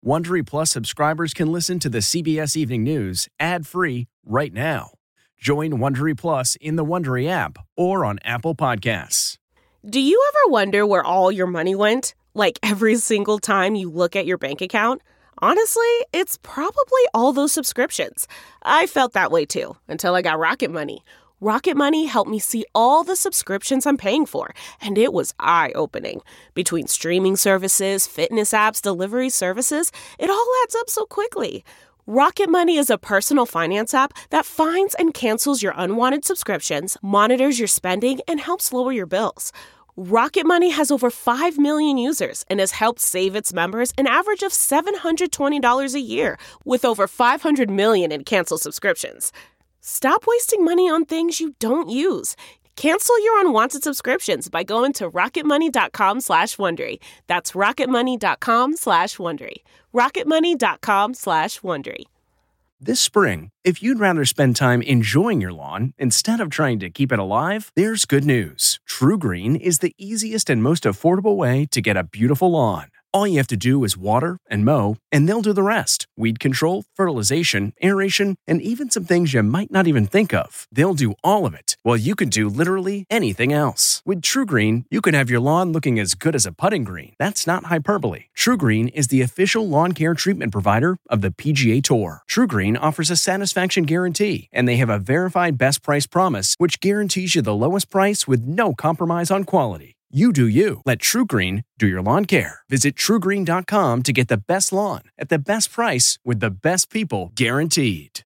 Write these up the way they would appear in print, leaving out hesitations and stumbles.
Wondery Plus subscribers can listen to the CBS Evening News ad-free right now. Join Wondery Plus in the Wondery app or on Apple Podcasts. Do you ever wonder where all your money went? Like every single time you look at your bank account? Honestly, it's probably all those subscriptions. I felt that way too, until I got Rocket Money. Rocket Money helped me see all the subscriptions I'm paying for, and it was eye-opening. Between streaming services, fitness apps, delivery services, it all adds up so quickly. Rocket Money is a personal finance app that finds and cancels your unwanted subscriptions, monitors your spending, and helps lower your bills. Rocket Money has over 5 million users and has helped save its members an average of $720 a year, with over 500 million in canceled subscriptions. Stop wasting money on things you don't use. Cancel your unwanted subscriptions by going to rocketmoney.com/Wondery. That's rocketmoney.com/Wondery. rocketmoney.com/Wondery. This spring, if you'd rather spend time enjoying your lawn instead of trying to keep it alive, there's good news. TruGreen is the easiest and most affordable way to get a beautiful lawn. All you have to do is water and mow, and they'll do the rest. Weed control, fertilization, aeration, and even some things you might not even think of. They'll do all of it, while you can do literally anything else. With TruGreen, you can have your lawn looking as good as a putting green. That's not hyperbole. TruGreen is the official lawn care treatment provider of the PGA Tour. TruGreen offers a satisfaction guarantee, and they have a verified best price promise, which guarantees you the lowest price with no compromise on quality. You do you. Let TruGreen do your lawn care. Visit TruGreen.com to get the best lawn at the best price with the best people guaranteed.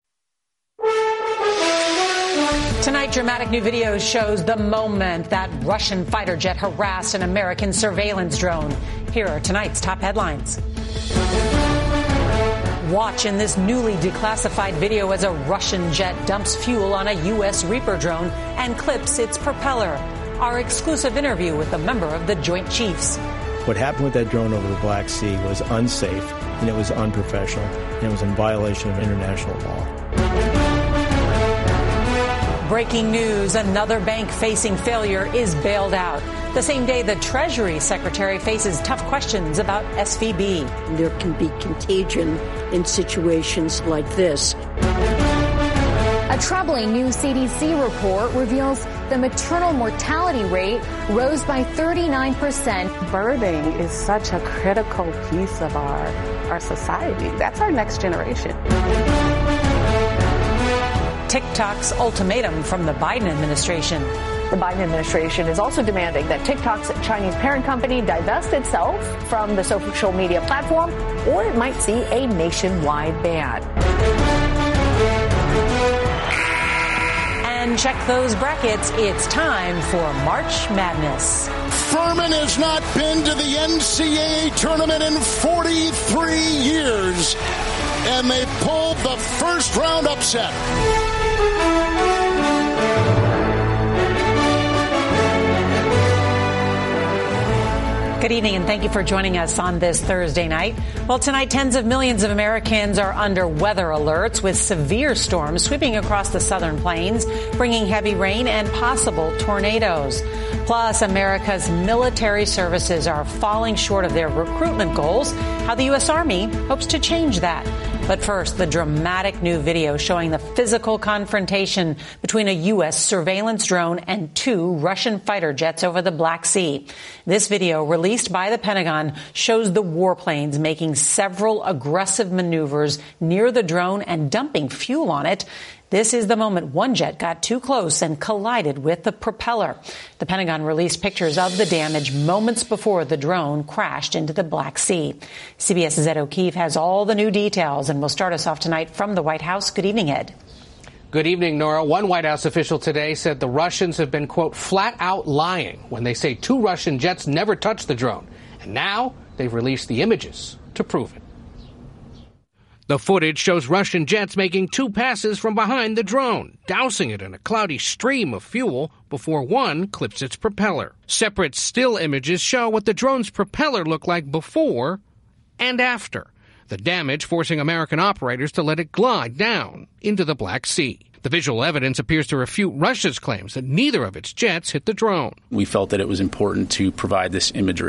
Tonight, dramatic new video shows the moment that Russian fighter jet harassed an American surveillance drone. Here are tonight's top headlines. Watch in this newly declassified video as a Russian jet dumps fuel on a U.S. Reaper drone and clips its propeller. Our exclusive interview with a member of the Joint Chiefs. What happened with that drone over the Black Sea was unsafe, and it was unprofessional, and it was in violation of international law. Breaking news, another bank facing failure is bailed out. The same day the Treasury Secretary faces tough questions about SVB. There can be contagion in situations like this. A troubling new CDC report reveals the maternal mortality rate rose by 39%. Birthing is such a critical piece of our society. That's our next generation. TikTok's ultimatum from the Biden administration. The Biden administration is also demanding that TikTok's Chinese parent company divest itself from the social media platform, or it might see a nationwide ban. And check those brackets. It's time for March Madness. Furman has not been to the NCAA tournament in 43 years, and they pulled the first round upset. Good evening, and thank you for joining us on this Thursday night. Well, tonight, tens of millions of Americans are under weather alerts with severe storms sweeping across the southern plains, bringing heavy rain and possible tornadoes. Plus, America's military services are falling short of their recruitment goals, how the U.S. Army hopes to change that. But first, the dramatic new video showing the physical confrontation between a U.S. surveillance drone and two Russian fighter jets over the Black Sea. This video, released by the Pentagon, shows the warplanes making several aggressive maneuvers near the drone and dumping fuel on it. This is the moment one jet got too close and collided with the propeller. The Pentagon released pictures of the damage moments before the drone crashed into the Black Sea. CBS's Ed O'Keefe has all the new details and will start us off tonight from the White House. Good evening, Ed. Good evening, Nora. One White House official today said the Russians have been, quote, flat out lying when they say two Russian jets never touched the drone. And now they've released the images to prove it. The footage shows Russian jets making two passes from behind the drone, dousing it in a cloudy stream of fuel before one clips its propeller. Separate still images show what the drone's propeller looked like before and after, the damage forcing American operators to let it glide down into the Black Sea. The visual evidence appears to refute Russia's claims that neither of its jets hit the drone. We felt that it was important to provide this imagery.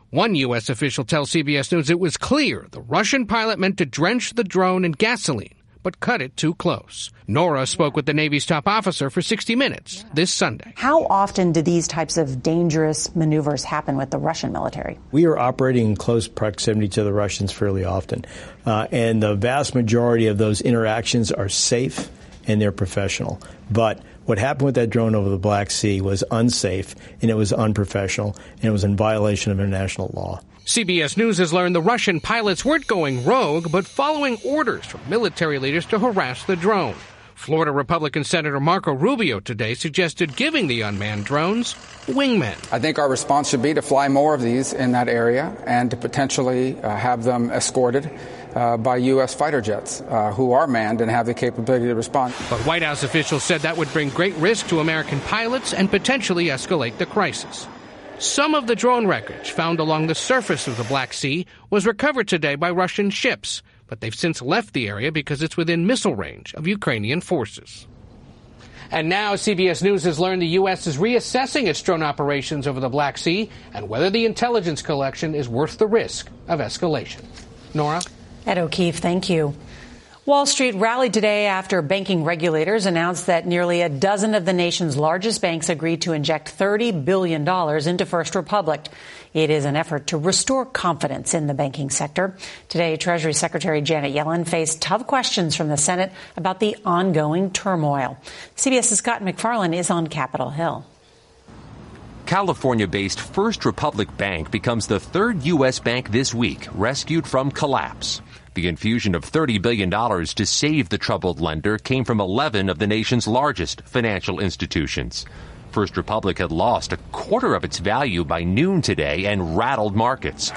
One U.S. official tells CBS News it was clear the Russian pilot meant to drench the drone in gasoline, but cut it too close. Nora spoke with the Navy's top officer for 60 Minutes this Sunday. How often do these types of dangerous maneuvers happen with the Russian military? We are operating in close proximity to the Russians fairly often, and the vast majority of those interactions are safe and they're professional. But what happened with that drone over the Black Sea was unsafe, and it was unprofessional, and it was in violation of international law. CBS News has learned the Russian pilots weren't going rogue, but following orders from military leaders to harass the drone. Florida Republican Senator Marco Rubio today suggested giving the unmanned drones wingmen. I think our response should be to fly more of these in that area and to potentially have them escorted by U.S. fighter jets who are manned and have the capability to respond. But White House officials said that would bring great risk to American pilots and potentially escalate the crisis. Some of the drone wreckage found along the surface of the Black Sea was recovered today by Russian ships, but they've since left the area because it's within missile range of Ukrainian forces. And now CBS News has learned the U.S. is reassessing its drone operations over the Black Sea and whether the intelligence collection is worth the risk of escalation. Nora? Ed O'Keefe, thank you. Wall Street rallied today after banking regulators announced that nearly a dozen of the nation's largest banks agreed to inject $30 billion into First Republic. It is an effort to restore confidence in the banking sector. Today, Treasury Secretary Janet Yellen faced tough questions from the Senate about the ongoing turmoil. CBS's Scott McFarland is on Capitol Hill. California-based First Republic Bank becomes the third U.S. bank this week rescued from collapse. The infusion of $30 billion to save the troubled lender came from 11 of the nation's largest financial institutions. First Republic had lost a quarter of its value by noon today and rattled markets.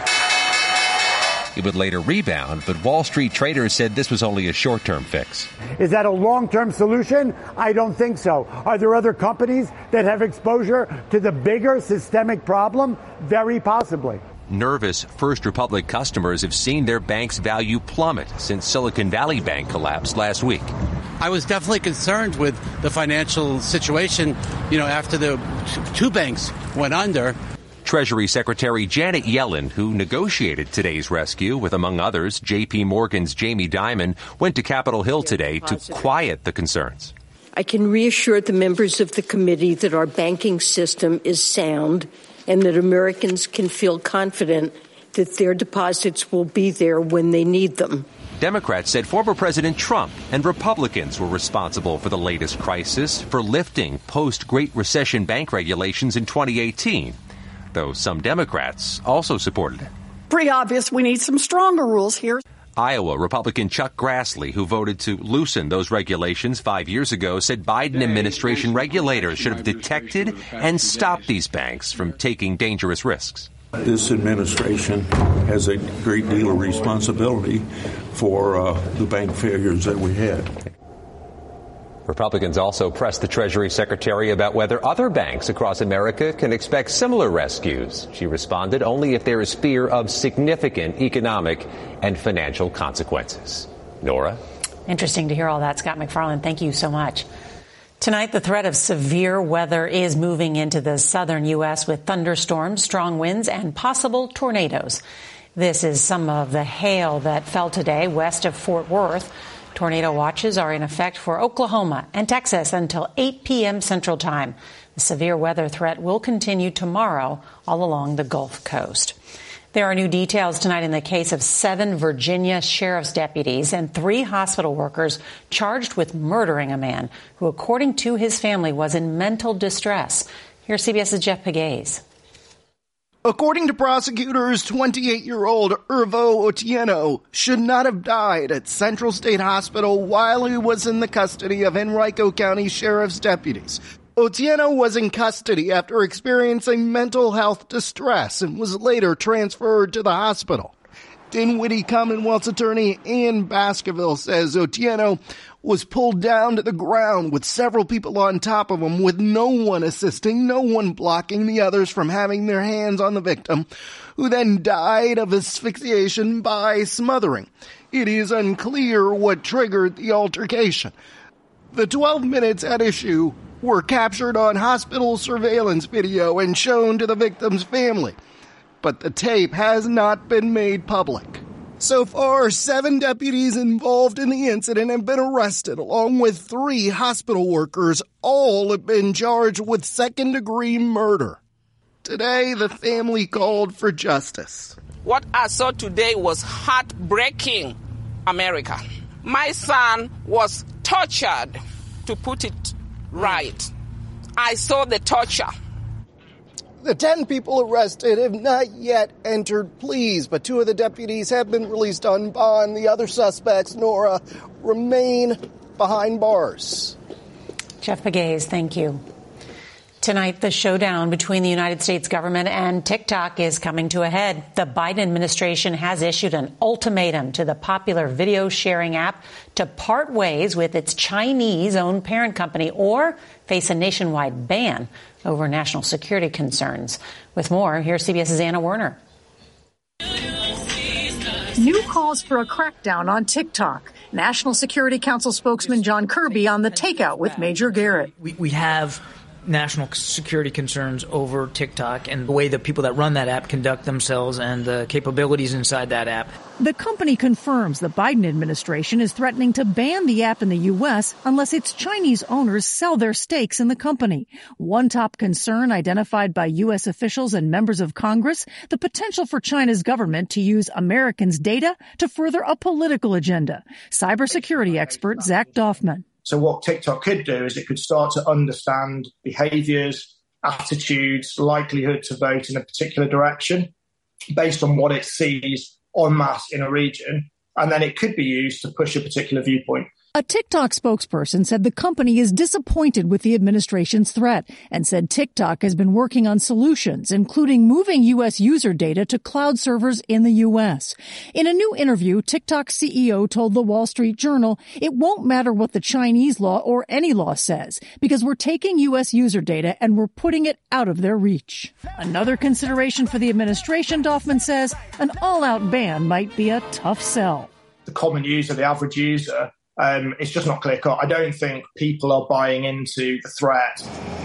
It would later rebound, but Wall Street traders said this was only a short-term fix. Is that a long-term solution? I don't think so. Are there other companies that have exposure to the bigger systemic problem? Very possibly. Nervous First Republic customers have seen their bank's value plummet since Silicon Valley Bank collapsed last week. I was definitely concerned with the financial situation, after the two banks went under. Treasury Secretary Janet Yellen, who negotiated today's rescue with, among others, J.P. Morgan's Jamie Dimon, went to Capitol Hill today to quiet the concerns. I can reassure the members of the committee that our banking system is sound and that Americans can feel confident that their deposits will be there when they need them. Democrats said former President Trump and Republicans were responsible for the latest crisis for lifting post-Great Recession bank regulations in 2018, though some Democrats also supported it. Pretty obvious we need some stronger rules here. Iowa Republican Chuck Grassley, who voted to loosen those regulations 5 years ago, said Biden administration regulators should have detected and stopped these banks from taking dangerous risks. This administration has a great deal of responsibility for the bank failures that we had. Republicans also pressed the Treasury Secretary about whether other banks across America can expect similar rescues. She responded, only if there is fear of significant economic and financial consequences. Nora? Interesting to hear all that, Scott McFarland. Thank you so much. Tonight, the threat of severe weather is moving into the southern U.S. with thunderstorms, strong winds, and possible tornadoes. This is some of the hail that fell today west of Fort Worth. Tornado watches are in effect for Oklahoma and Texas until 8 p.m. Central Time. The severe weather threat will continue tomorrow all along the Gulf Coast. There are new details tonight in the case of 7 Virginia sheriff's deputies and 3 hospital workers charged with murdering a man who, according to his family, was in mental distress. Here's CBS's Jeff Pegues. According to prosecutors, 28-year-old Irvo Otieno should not have died at Central State Hospital while he was in the custody of Henrico County Sheriff's deputies. Otieno was in custody after experiencing mental health distress and was later transferred to the hospital. Dinwiddie Commonwealth's attorney Ian Baskerville says Otieno was pulled down to the ground with several people on top of him, with no one assisting, no one blocking the others from having their hands on the victim, who then died of asphyxiation by smothering. It is unclear what triggered the altercation. The 12 minutes at issue were captured on hospital surveillance video and shown to the victim's family. but the tape has not been made public. So far, 7 deputies involved in the incident have been arrested, along with 3 hospital workers. All have been charged with second-degree murder. Today, the family called for justice. What I saw today was heartbreaking, America. My son was tortured, to put it right. I saw the torture. The 10 people arrested have not yet entered pleas, but 2 of the deputies have been released on bond. The other suspects, Nora, remain behind bars. Jeff Pegues, thank you. Tonight, the showdown between the United States government and TikTok is coming to a head. The Biden administration has issued an ultimatum to the popular video sharing app to part ways with its Chinese-owned parent company or face a nationwide ban over national security concerns. With more, here's CBS's Anna Werner. New calls for a crackdown on TikTok. National Security Council spokesman John Kirby on the takeout with Major Garrett. We have national security concerns over TikTok and the way the people that run that app conduct themselves and the capabilities inside that app. The company confirms the Biden administration is threatening to ban the app in the U.S. unless its Chinese owners sell their stakes in the company. One top concern identified by U.S. officials and members of Congress, the potential for China's government to use Americans' data to further a political agenda. Cybersecurity expert Zach Doffman. So what TikTok could do is it could start to understand behaviors, attitudes, likelihood to vote in a particular direction based on what it sees en masse in a region. And then it could be used to push a particular viewpoint. A TikTok spokesperson said the company is disappointed with the administration's threat and said TikTok has been working on solutions, including moving U.S. user data to cloud servers in the U.S. In a new interview, TikTok's CEO told the Wall Street Journal it won't matter what the Chinese law or any law says because we're taking U.S. user data and we're putting it out of their reach. Another consideration for the administration, Doffman says, an all-out ban might be a tough sell. The common user, the average user, it's just not clear-cut. I don't think people are buying into the threat.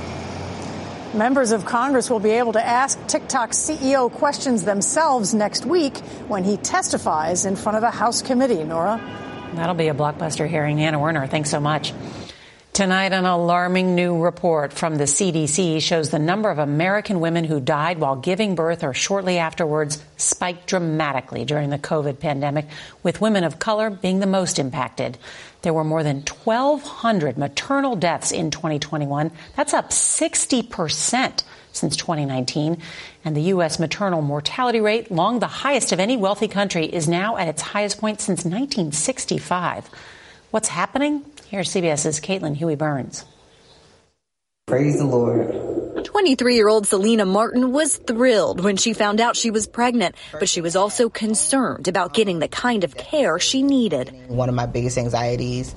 Members of Congress will be able to ask TikTok's CEO questions themselves next week when he testifies in front of a House committee. Nora? That'll be a blockbuster hearing. Anna Werner, thanks so much. Tonight, an alarming new report from the CDC shows the number of American women who died while giving birth or shortly afterwards spiked dramatically during the COVID pandemic, with women of color being the most impacted. There were more than 1,200 maternal deaths in 2021. That's up 60% since 2019. And the U.S. maternal mortality rate, long the highest of any wealthy country, is now at its highest point since 1965. What's happening? Here's CBS's Caitlin Huey-Burns. Praise the Lord. 23-year-old Selena Martin was thrilled when she found out she was pregnant, but she was also concerned about getting the kind of care she needed. One of my biggest anxieties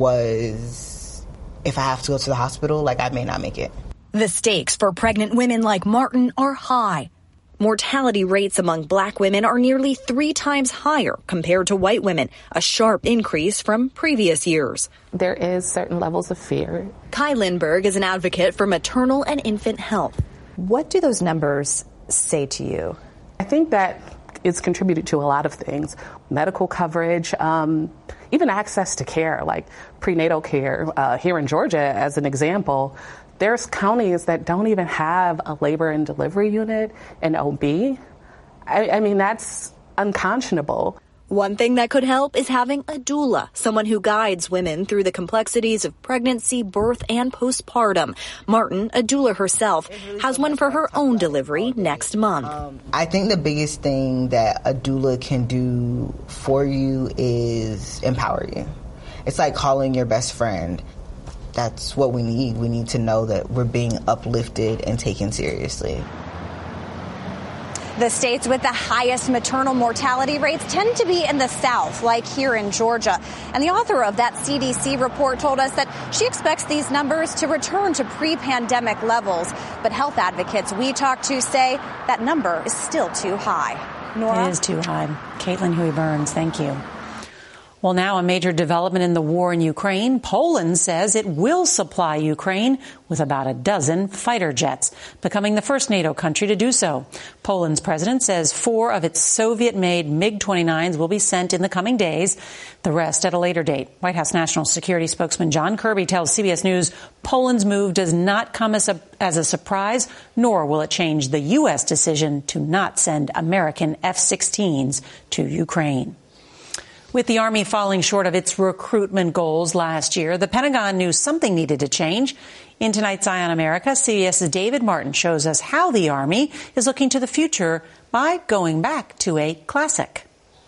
was if I have to go to the hospital, I may not make it. The stakes for pregnant women like Martin are high. Mortality rates among black women are nearly 3 times higher compared to white women, a sharp increase from previous years. There is certain levels of fear. Kai Lindberg is an advocate for maternal and infant health. What do those numbers say to you? I think that it's contributed to a lot of things. Medical coverage, even access to care, like prenatal care. Here in Georgia, as an example, there's counties that don't even have a labor and delivery unit, an OB. I mean, that's unconscionable. One thing that could help is having a doula, someone who guides women through the complexities of pregnancy, birth, and postpartum. Martin, a doula herself, has one for her own delivery next month. I think the biggest thing that a doula can do for you is empower you. It's like calling your best friend. That's what we need. We need to know that we're being uplifted and taken seriously. The states with the highest maternal mortality rates tend to be in the South, like here in Georgia. And the author of that CDC report told us that she expects these numbers to return to pre-pandemic levels. But health advocates we talked to say that number is still too high. Nora? It is too high. Caitlin Huey-Burns, thank you. Well, now a major development in the war in Ukraine. Poland says it will supply Ukraine with about a dozen fighter jets, becoming the first NATO country to do so. Poland's president says 4 of its Soviet-made MiG-29s will be sent in the coming days, the rest at a later date. White House National Security spokesman John Kirby tells CBS News Poland's move does not come as a surprise, nor will it change the U.S. decision to not send American F-16s to Ukraine. With the Army falling short of its recruitment goals last year, the Pentagon knew something needed to change. In tonight's Eye on America, CBS's David Martin shows us how the Army is looking to the future by going back to a classic.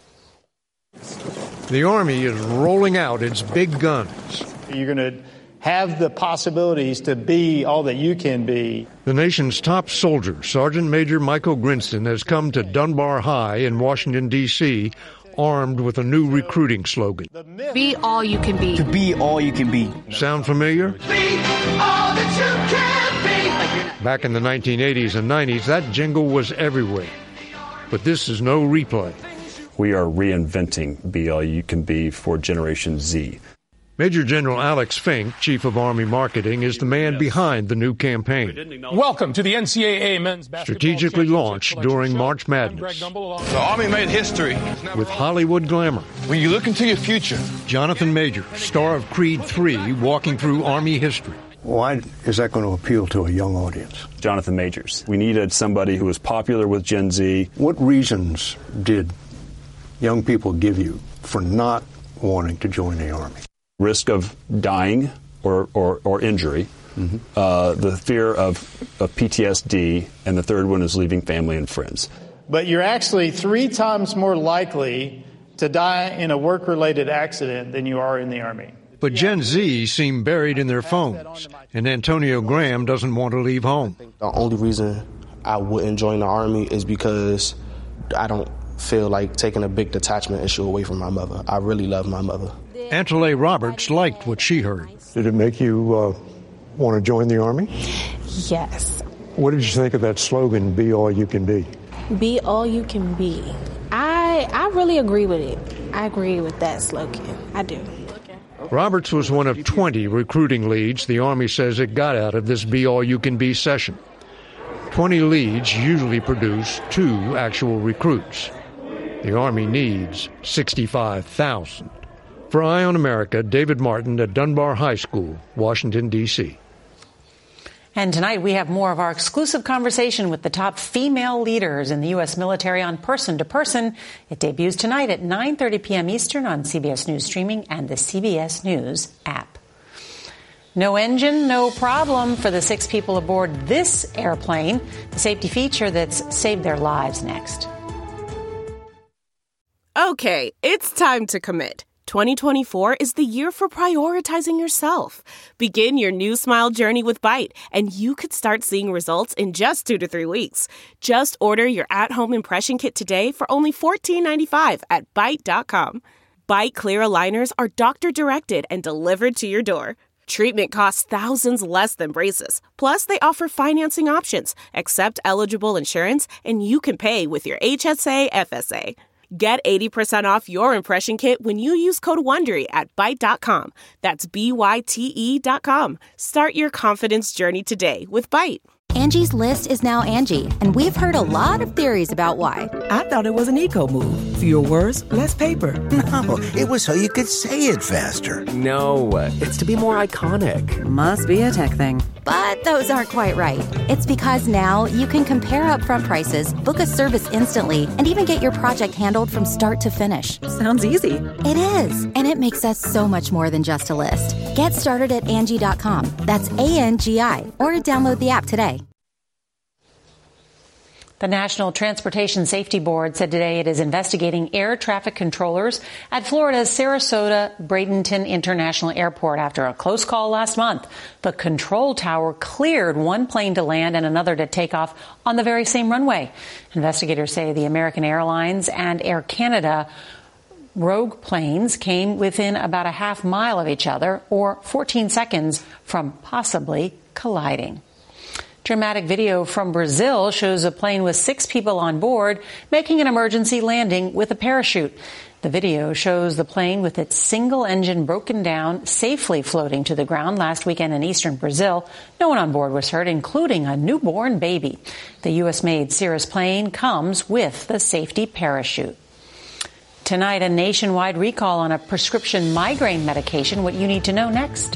The Army is rolling out its big guns. You're going to have the possibilities to be all that you can be. The nation's top soldier, Sergeant Major Michael Grinston, has come to Dunbar High in Washington, D.C., armed with a new recruiting slogan. Be all you can be. To be all you can be. Sound familiar? Be all that you can be. Back in the 1980s and 90s, that jingle was everywhere. But this is no replay. We are reinventing Be All You Can Be for Generation Z. Major General Alex Fink, Chief of Army Marketing, is the man behind the new campaign. Welcome to the NCAA Men's Basketball Strategically launched during March Madness. The Army made history. With Hollywood glamour. When you look into your future. Jonathan Majors, star of Creed 3, walking through Army history. Why is that going to appeal to a young audience? Jonathan Majors. We needed somebody who was popular with Gen Z. What reasons did young people give you for not wanting to join the Army? Risk of dying or injury, the fear of PTSD, and the third one is leaving family and friends. But you're actually 3 times more likely to die in a work-related accident than you are in the Army. But Gen Z seem buried in their phones, and Antonio Graham doesn't want to leave home. The only reason I wouldn't join the Army is because I don't feel like taking a big detachment issue away from my mother. I really love my mother. Antole Roberts liked what she heard. Did it make you want to join the Army? Yes. What did you think of that slogan, Be All You Can Be? Be all you can be. I really agree with it. I agree with that slogan. I do. Roberts was one of 20 recruiting leads the Army says it got out of this Be All You Can Be session. 20 leads usually produce 2 actual recruits. The Army needs 65,000. For Eye on America, David Martin at Dunbar High School, Washington, D.C. And tonight we have more of our exclusive conversation with the top female leaders in the U.S. military on Person to Person. It debuts tonight at 9:30 p.m. Eastern on CBS News Streaming and the CBS News app. No engine, no problem for the 6 people aboard this airplane. The safety feature that's saved their lives next. Okay, it's time to commit. 2024 is the year for prioritizing yourself. Begin your new smile journey with Byte, and you could start seeing results in just 2 to 3 weeks. Just order your at-home impression kit today for only $14.95 at Byte.com. Byte Clear aligners are doctor-directed and delivered to your door. Treatment costs thousands less than braces. Plus, they offer financing options, accept eligible insurance, and you can pay with your HSA FSA. Get 80% off your impression kit when you use code WONDERY at Byte.com. That's BYTE.com. Start your confidence journey today with Byte. Angie's List is now Angie, and we've heard a lot of theories about why. I thought it was an eco move. Fewer words, less paper. No, it was so you could say it faster. No, it's to be more iconic. Must be a tech thing. But those aren't quite right. It's because now you can compare upfront prices, book a service instantly, and even get your project handled from start to finish. Sounds easy. It is, and it makes us so much more than just a list. Get started at Angie.com. That's ANGI, or download the app today. The National Transportation Safety Board said today it is investigating air traffic controllers at Florida's Sarasota-Bradenton International Airport after a close call last month. The control tower cleared one plane to land and another to take off on the very same runway. Investigators say the American Airlines and Air Canada rogue planes came within about a half mile of each other, or 14 seconds from possibly colliding. Dramatic video from Brazil shows a plane with 6 people on board making an emergency landing with a parachute. The video shows the plane with its single engine broken down, safely floating to the ground last weekend in eastern Brazil. No one on board was hurt, including a newborn baby. The U.S.-made Cirrus plane comes with the safety parachute. Tonight, a nationwide recall on a prescription migraine medication. What you need to know next.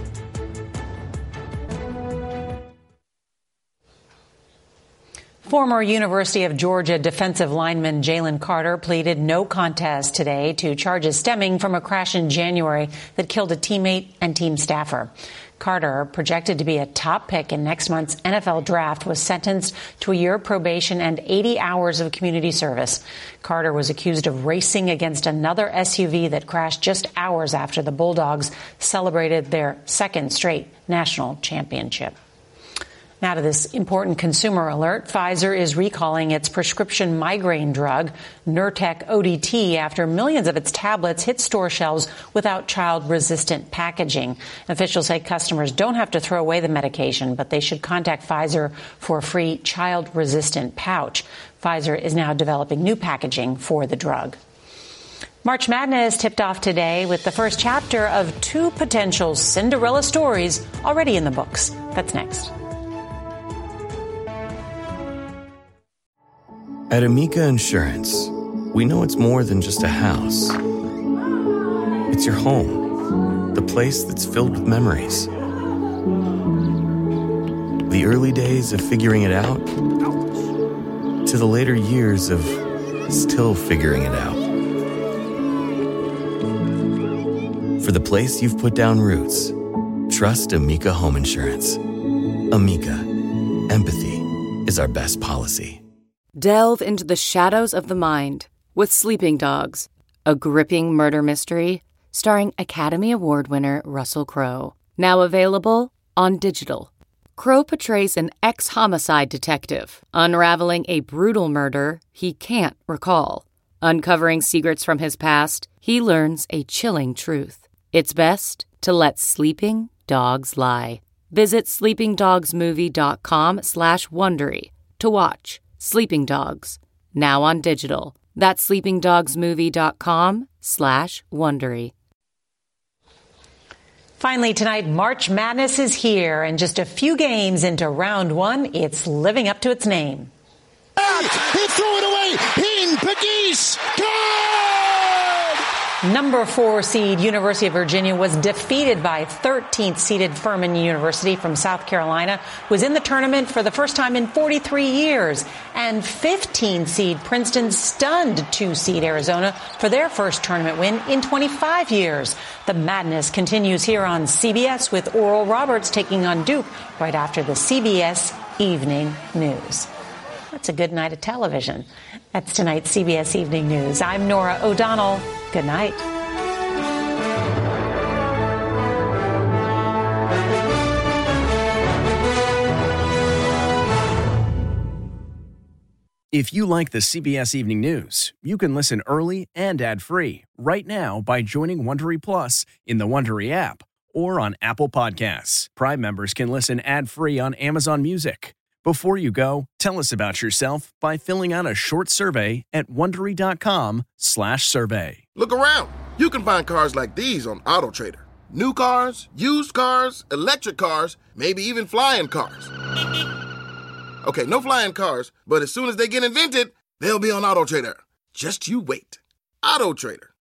Former University of Georgia defensive lineman Jalen Carter pleaded no contest today to charges stemming from a crash in January that killed a teammate and team staffer. Carter, projected to be a top pick in next month's NFL draft, was sentenced to a year of probation and 80 hours of community service. Carter was accused of racing against another SUV that crashed just hours after the Bulldogs celebrated their second straight national championship. Now to this important consumer alert. Pfizer is recalling its prescription migraine drug, Nurtec ODT, after millions of its tablets hit store shelves without child-resistant packaging. Officials say customers don't have to throw away the medication, but they should contact Pfizer for a free child-resistant pouch. Pfizer is now developing new packaging for the drug. March Madness tipped off today with the first chapter of 2 potential Cinderella stories already in the books. That's next. At Amica Insurance, we know it's more than just a house. It's your home, the place that's filled with memories. The early days of figuring it out, to the later years of still figuring it out. For the place you've put down roots, trust Amica Home Insurance. Amica, empathy is our best policy. Delve into the shadows of the mind with Sleeping Dogs, a gripping murder mystery starring Academy Award winner Russell Crowe. Now available on digital. Crowe portrays an ex-homicide detective unraveling a brutal murder he can't recall. Uncovering secrets from his past, he learns a chilling truth. It's best to let sleeping dogs lie. Visit sleepingdogsmovie.com/Wondery to watch Sleeping Dogs, now on digital. That's sleepingdogsmovie.com/Wondery. Finally tonight, March Madness is here, and just a few games into round 1, it's living up to its name. He threw it away. Ping, Pegues, Number 4 seed University of Virginia was defeated by 13th seeded Furman University from South Carolina, was in the tournament for the first time in 43 years. And 15th seed Princeton stunned 2 seed Arizona for their first tournament win in 25 years. The madness continues here on CBS with Oral Roberts taking on Duke right after the CBS Evening News. That's a good night of television. That's tonight's CBS Evening News. I'm Norah O'Donnell. Good night. If you like the CBS Evening News, you can listen early and ad-free right now by joining Wondery Plus in the Wondery app or on Apple Podcasts. Prime members can listen ad-free on Amazon Music. Before you go, tell us about yourself by filling out a short survey at Wondery.com/survey. Look around. You can find cars like these on AutoTrader. New cars, used cars, electric cars, maybe even flying cars. Okay, no flying cars, but as soon as they get invented, they'll be on AutoTrader. Just you wait. AutoTrader.